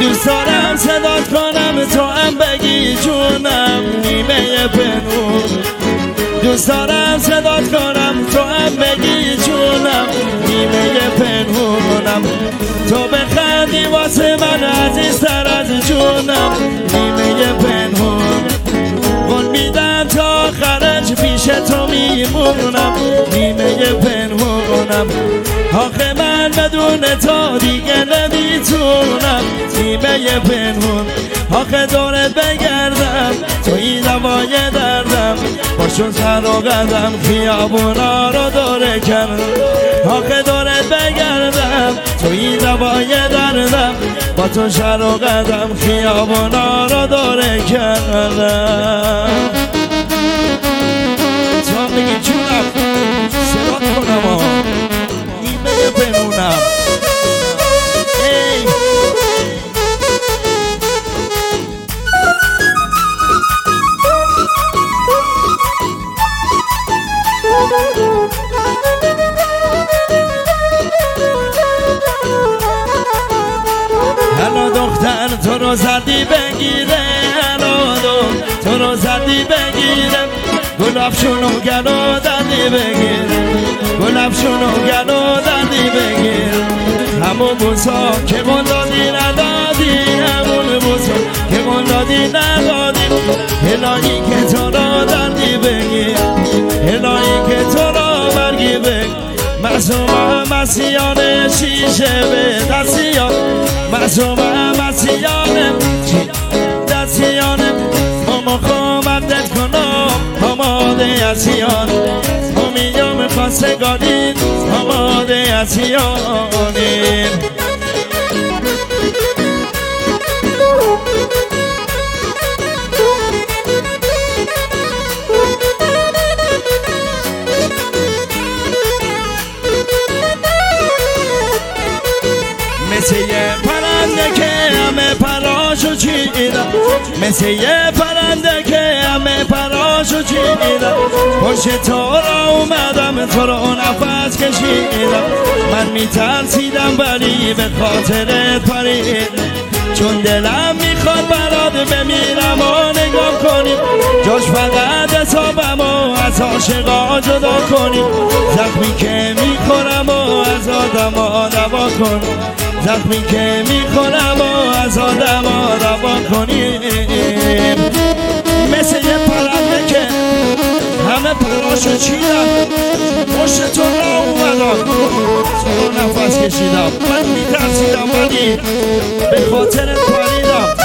دوست دارم صدات کنم تو هم بگی جونم نیمه پنهون. دوست دارم صدات کنم تو هم بگی جونم نیمه پنهونم. تو بخندی واسه من عزیزتر از جونم نیمه پنهون. قول میدم تا آخرش پیش تو میمونم نیمه پنهونم. آخه من بدون تو دیگه نمیتونم نیمه پنهون. آخه دورت بگردم توی دوای دردم باشون سر و قدم خیابونا رو دوره کردم. آخه دورت بگردم توی دوای دردم با تو سر و قدم خیابونا رو دوره کردم. تو میگی جونم صدات کنم نیمه پنهونم. هلا دختر تو رو زدی بگیره، هلا تو رو زدی بگیره، گلابشونو گلو دادی بگیره، گلابشونو گلو دادی بگیره. همون بوسا که قول دادی ندادی، همون بوسا که قول دادی ندادی. الهی که تو رو دادی بگیر، الهی که تو رو برگی بگیر. معصومه مسیحانه شیشه به دستیان، معصومه مسیحانه دستیانه. ماما خواهمدت کنم آماده اسیان، امیدم خواستگارید آماده اسیانیم. مثل یه پرنده که همه پراشو چیدم، مثل یه پرنده که همه پراشو چیدم. پشت تو را اومدم تو رو نفس کشیدم. من میترسیدم ولی به خاطرت پریدم، چون دلم میخواد برات بمیرم و نگاه کنیم. جاش فقط حسابم و از عاشقا جدا کنیم. زخمی که میخورم و از آدم دوا کنیم، زخمی که میخورم و از آدم دوا کنیم. مثل یه پرنده که همه پراشو چیدم، پشت تو را اومدم تو نفس کشیدم. من میترسیدم ولی به خاطرت پریدم.